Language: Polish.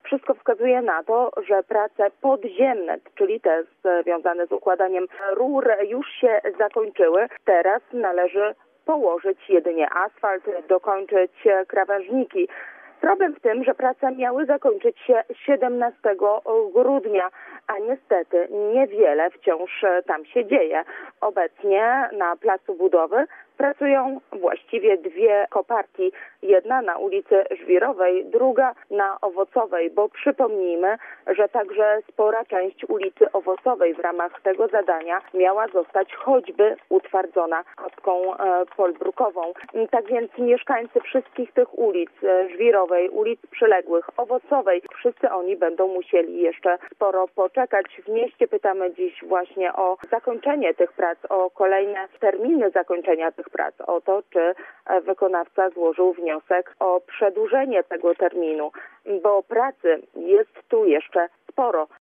Wszystko wskazuje na to, że prace podziemne, czyli te związane z układaniem rur, już się zakończyły. Teraz należy położyć jedynie asfalt, dokończyć krawężniki. Problem w tym, że prace miały zakończyć się 17 grudnia, a niestety niewiele wciąż tam się dzieje. Obecnie na placu budowy pracują właściwie dwie koparki. Jedna na ulicy Żwirowej, druga na Owocowej, bo przypomnijmy, że także spora część ulicy Owocowej w ramach tego zadania miała zostać choćby utwardzona kostką polbrukową. Tak więc mieszkańcy wszystkich tych ulic, Żwirowej, ulic przyległych, Owocowej, wszyscy oni będą musieli jeszcze sporo poczekać. W mieście pytamy dziś właśnie o zakończenie tych prac, o kolejne terminy zakończenia tych prac, o to, czy wykonawca złożył wniosek o przedłużenie tego terminu, bo pracy jest tu jeszcze sporo.